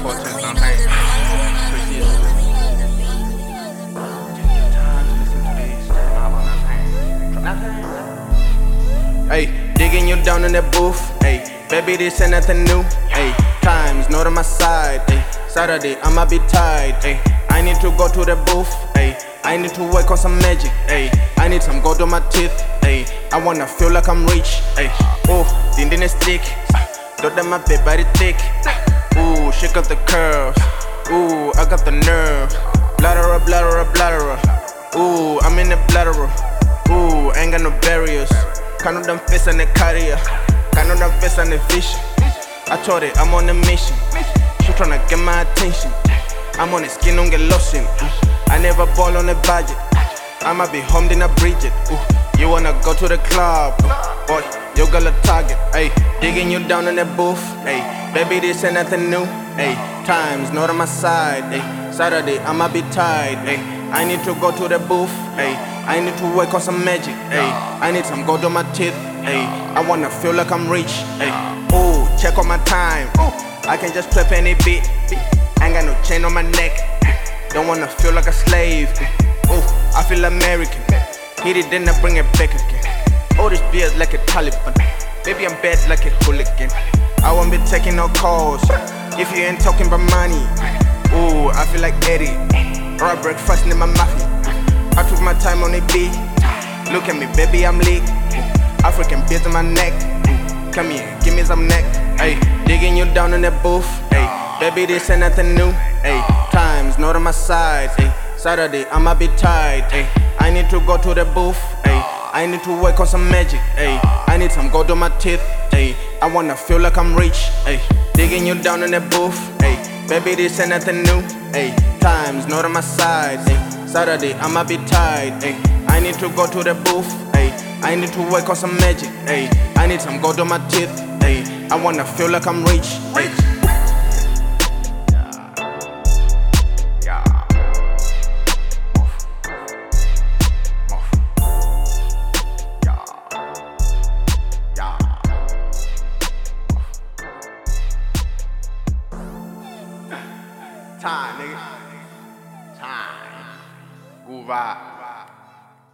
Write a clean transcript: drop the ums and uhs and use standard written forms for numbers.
14 campaign. Hey, digging you down in that booth. Hey, baby, this ain't nothing new. Hey, times not on my side. Hey, Saturday I'ma be tired. Hey, I need to go to the booth. Hey, I need to work on some magic. Hey, I need some gold on my teeth. Hey, I wanna feel like I'm rich. Hey, oh, dindin is thick. Thought that my bed body thick. Ooh, she got the curves. Ooh, I got the nerve. Bladderer, bladderer, bladderer. Ooh, I'm in the bladderer. Ooh, ain't got no barriers. Can't know them fists and the carrier. Can't know them fists and the vision. I told it, I'm on a mission. She tryna get my attention. I'm on the skin, don't get lost in. I never ball on a budget. I'ma be home, then I bridge it. You wanna go to the club? Boy, you got a target. Ayy, digging you down in the booth. Ayy, baby, this ain't nothing new. Ayy, times not on my side. Ayy, Saturday I'ma be tired. Ayy, I need to go to the booth. Ayy, I need to work on some magic. Ayy, I need some gold on my teeth. Ayy, I wanna feel like I'm rich. Ayy, ooh, check on my time. Ooh, I can just play any beat. Ain't got no chain on my neck. Don't wanna feel like a slave. Ooh, I feel American. Hit it, then I bring it back again. All this beers like a Taliban. Baby, I'm bad like a hooligan. I won't be taking no calls if you ain't talking about money. Ooh, I feel like Eddie. Or I breakfast in my muffin. I took my time on the beat. Look at me, baby, I'm lit. African beards on my neck. Come here, give me some neck. Ayy, digging you down in the booth. Ayy, baby, this ain't nothing new. Ayy, times not on my side. Ayy, Saturday I'ma be tired. Ayy, I need to go to the booth. Ayy, I need to work on some magic. Ayy, I need some gold on my teeth. Ayy, I wanna feel like I'm rich. Ayy, digging you down in the booth. Ayy, baby, this ain't nothing new. Ayy, times not on my side. Ayy, Saturday I'ma be tired. Ayy, I need to go to the booth. Ayy, I need to work on some magic. Ayy, I need some gold on my teeth. Ayy, I wanna feel like I'm rich. Ayy. Time, nigga. Time. Groove vibe.